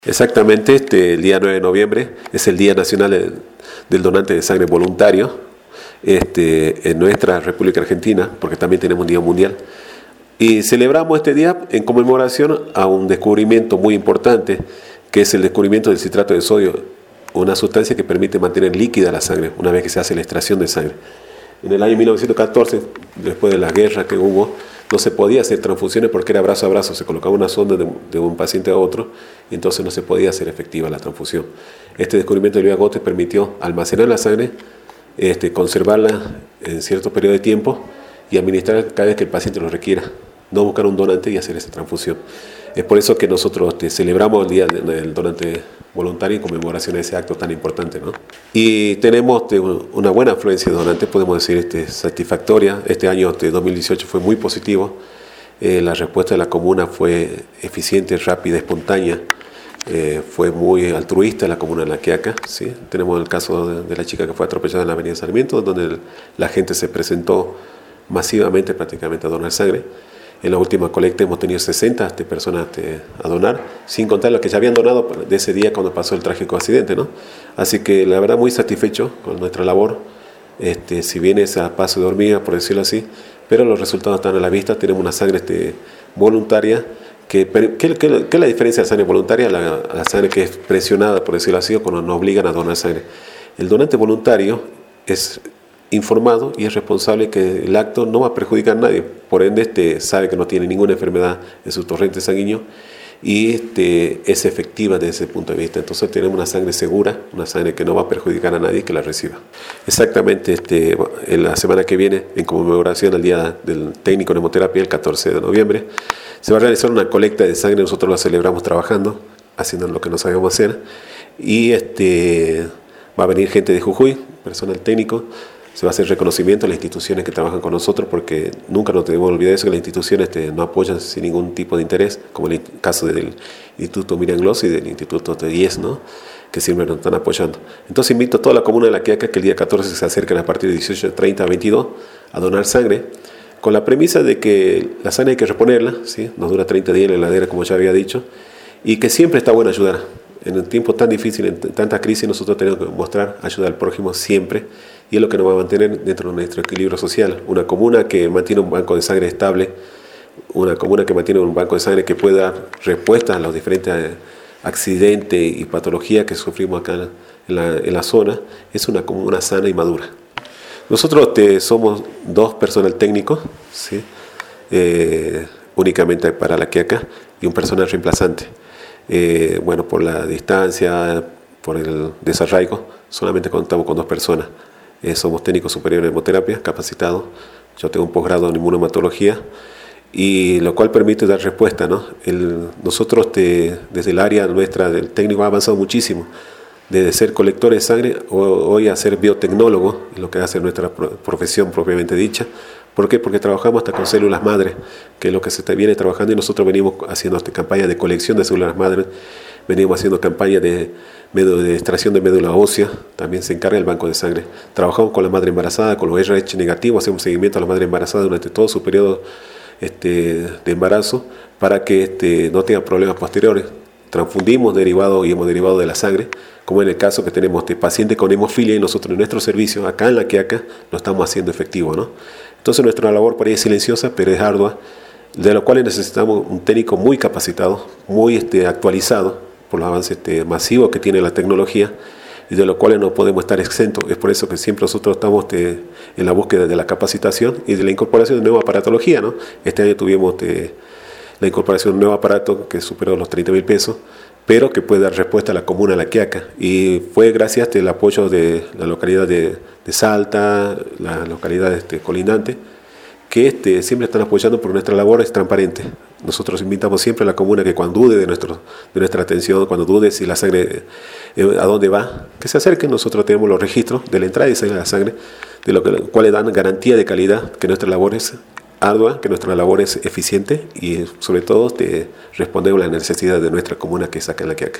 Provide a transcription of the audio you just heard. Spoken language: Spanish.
Exactamente, el día 9 de noviembre es el Día Nacional del Donante de Sangre Voluntario en nuestra República Argentina, porque también tenemos un día mundial. Y celebramos este día en conmemoración a un descubrimiento muy importante, que es el descubrimiento del citrato de sodio, una sustancia que permite mantener líquida la sangre una vez que se hace la extracción de sangre. En el año 1914, después de la guerra que hubo, no se podía hacer transfusiones porque era brazo a brazo, se colocaba una sonda de un paciente a otro y entonces no se podía hacer efectiva la transfusión. Este descubrimiento de Louis Agaute permitió almacenar la sangre, conservarla en cierto periodo de tiempo y administrar cada vez que el paciente lo requiera, no buscar un donante y hacer esa transfusión. Es por eso que nosotros celebramos el Día del Donante Voluntario en conmemoración a ese acto tan importante, ¿no? Y tenemos una buena afluencia de donantes, podemos decir satisfactoria. Este año 2018 fue muy positivo. La respuesta de la comuna fue eficiente, rápida, espontánea. Fue muy altruista la comuna de La Quiaca, ¿sí? Tenemos el caso de la chica que fue atropellada en la avenida Sarmiento, donde la gente se presentó masivamente prácticamente a donar sangre. En la última colecta hemos tenido 60 personas a donar, sin contar las que ya habían donado de ese día cuando pasó el trágico accidente, ¿no? Así que la verdad muy satisfecho con nuestra labor, si bien es a paso de hormiga, por decirlo así, pero los resultados están a la vista. Tenemos una sangre voluntaria. ¿Qué es la diferencia de la sangre voluntaria? La sangre que es presionada, por decirlo así, o cuando nos obligan a donar sangre. El donante voluntario es informado y es responsable que el acto no va a perjudicar a nadie, por ende sabe que no tiene ninguna enfermedad en su torrente sanguíneo y es efectiva desde ese punto de vista. Entonces tenemos una sangre segura, una sangre que no va a perjudicar a nadie que la reciba. Exactamente, en la semana que viene, en conmemoración al Día del Técnico en Hemoterapia, el 14 de noviembre, se va a realizar una colecta de sangre. Nosotros la celebramos trabajando, haciendo lo que no sabíamos hacer, y va a venir gente de Jujuy, personal técnico. Se va a hacer reconocimiento a las instituciones que trabajan con nosotros, porque nunca nos debemos olvidar eso, que las instituciones no apoyan sin ningún tipo de interés, como el caso del Instituto Miriam Gloss y del Instituto IES, ¿no? Que siempre nos están apoyando. Entonces invito a toda la comuna de La Quiaca que el día 14 se acerquen a partir de 18:30 a 22 a donar sangre, con la premisa de que la sangre hay que reponerla, ¿sí? Nos dura 30 días en la heladera, como ya había dicho, y que siempre está bueno ayudar. En un tiempo tan difícil, en tanta crisis, nosotros tenemos que mostrar ayuda al prójimo siempre, y es lo que nos va a mantener dentro de nuestro equilibrio social. Una comuna que mantiene un banco de sangre estable, una comuna que mantiene un banco de sangre que pueda dar respuesta a los diferentes accidentes y patologías que sufrimos acá en la zona, es una comuna sana y madura. Nosotros somos 2 personal técnicos, ¿sí? Únicamente para La Quiaca, y un personal reemplazante. Bueno, por la distancia, por el desarraigo, solamente contamos con 2 personas. Somos técnicos superiores en hemoterapia, capacitados. Yo tengo un posgrado en inmunohematología, y lo cual permite dar respuesta, ¿no? Nosotros desde el área nuestra del técnico ha avanzado muchísimo, desde ser colectores de sangre hoy a ser biotecnólogo, es lo que hace nuestra profesión propiamente dicha. ¿Por qué? Porque trabajamos hasta con células madre, que es lo que se viene trabajando, y nosotros venimos haciendo campañas de colección de células madre, venimos haciendo campañas de extracción de médula ósea, también se encarga el banco de sangre. Trabajamos con la madre embarazada, con los RH negativos, hacemos seguimiento a la madre embarazada durante todo su periodo de embarazo, para que no tenga problemas posteriores. Transfundimos derivados y hemoderivados de la sangre, como en el caso que tenemos pacientes con hemofilia, y nosotros en nuestro servicio, acá en La Quiaca, lo estamos haciendo efectivo, ¿no? Entonces nuestra labor por ahí es silenciosa, pero es ardua, de lo cual necesitamos un técnico muy capacitado, muy actualizado por los avances masivos que tiene la tecnología, y de lo cual no podemos estar exentos. Es por eso que siempre nosotros estamos en la búsqueda de la capacitación y de la incorporación de nueva aparatología, ¿no? Este año tuvimos la incorporación de un nuevo aparato que superó los 30.000 pesos, pero que puede dar respuesta a la comuna de La Quiaca, y fue gracias al apoyo de la localidad de Salta, la localidad colindante, que siempre están apoyando, porque nuestra labor es transparente. Nosotros invitamos siempre a la comuna que cuando dude de nuestra atención, cuando dude si la sangre a dónde va, que se acerquen. Nosotros tenemos los registros de la entrada y salida de la sangre, de lo cuales dan garantía de calidad, que nuestra labor es ardua, que nuestra labor es eficiente, y sobre todo respondemos a las necesidades de nuestra comuna, que es acá en La Quiaca.